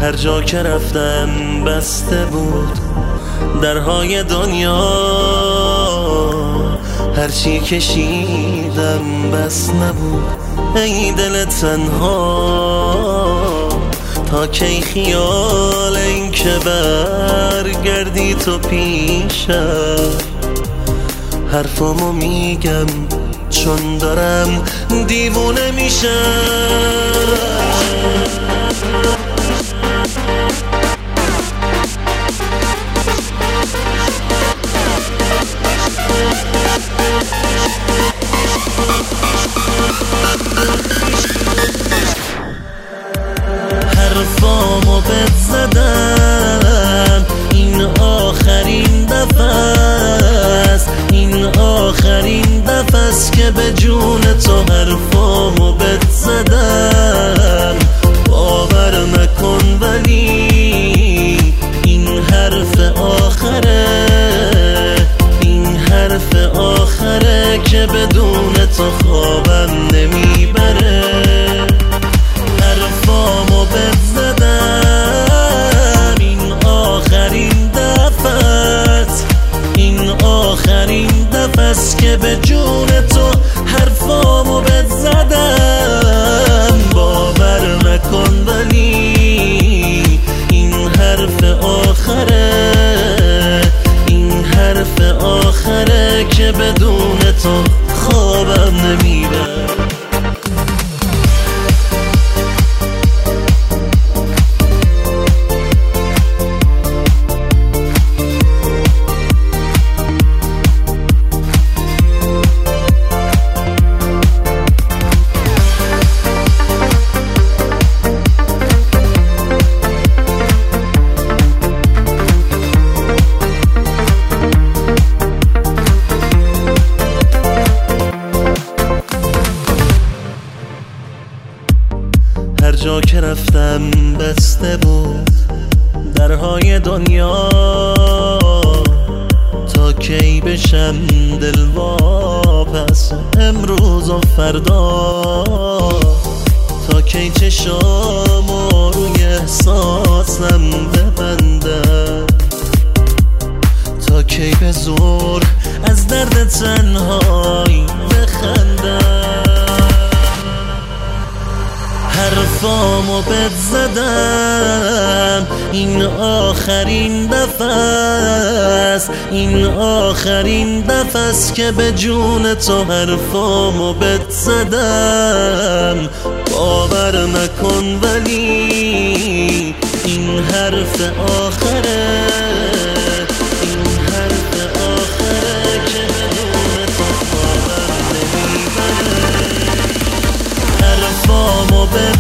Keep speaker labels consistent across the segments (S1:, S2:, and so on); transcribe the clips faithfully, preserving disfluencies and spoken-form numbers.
S1: هر جا که رفتم بسته بود درهای دنیا، هرچی کشیدم بس نبود ای دل تنها. تا کی خیال این که برگردی تو پیشم، حرفمو میگم چون دارم دیوونه میشم. حرفامو بهت زدم، این آخرین دفعه است، این آخرین دفعه است که به جون تو حرفامو بهت زدم. باور نکن ولی این حرف آخره، این حرف آخره که بدون تو خوابم نمیبره. حرفامو بهت زدم، این آخرین دفعه است، این آخرین دفعه است که به جون تو حرفامو بهت زدم. باور نکن ولی این حرف آخره، این حرف آخره که بدون تو خوابم نمیبره. هر جا که رفتم بسته بود درهای دنیا، تا کی بشم دلواپس امروز و فردا. تا کی چشامو روی احساسم ببندم، تا کی به زور از درد تنهایی بخندم. حرفامو بهت زدم، این آخرین دفعه است، این آخرین دفعه است که به جون تو حرفامو بهت زدم. باور نکن ولی این حرف آخره، این حرف آخره که بدون تو خوابم نمیبره. حرفامو بهت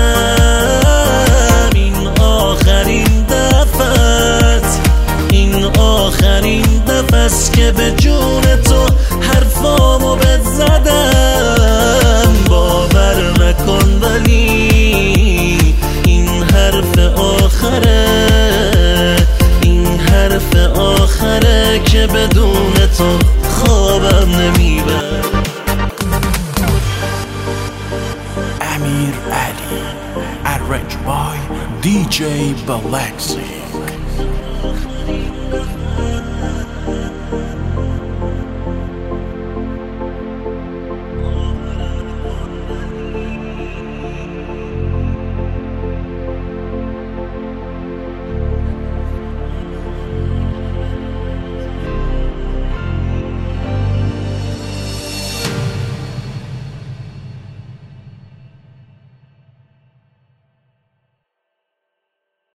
S1: زدم، این آخرین دفعه است، این آخرین دفعه است که به جون تو حرفامو بهت زدم. باور نکن ولی این حرف آخره، این حرف آخره که بدون تو خوابم نمیبره.
S2: Amir Ali, arranged by D J Balaxy.